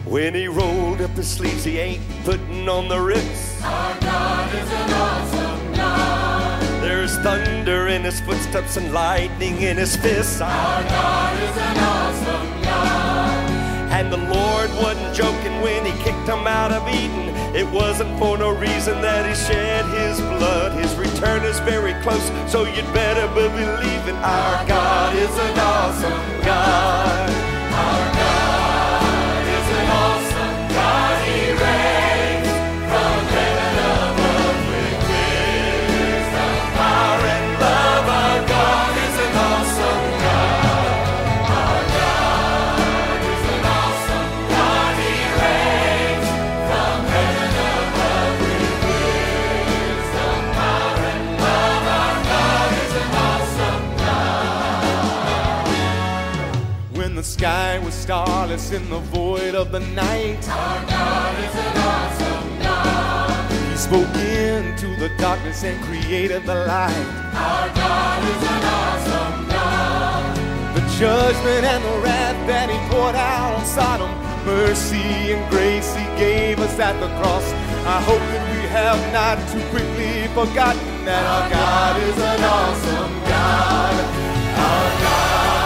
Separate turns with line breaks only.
When he rolled up his sleeves, he ain't putting on the Ritz.
Our God is an awesome God.
There's thunder in his footsteps and lightning in his fists.
Our God is an awesome God.
And the Lord wasn't joking when he kicked him out of Eden. It wasn't for no reason that he shed his blood. His return is very close, so you'd better be believing our God is an awesome God.
Our God is an awesome God. He reigns from heaven above with wisdom, power, and love. Our God is an awesome God. Our God is an awesome God. He reigns from heaven above with wisdom, power, and love. Our God is an awesome God.
When the sky was starless in the void of the night,
Our God is an awesome God.
he spoke into the darkness and created the light.
Our God is an awesome God.
The judgment and the wrath that he poured out on Sodom, mercy and grace he gave us at the cross. I hope that we have not too quickly forgotten that our God is an awesome God. Our God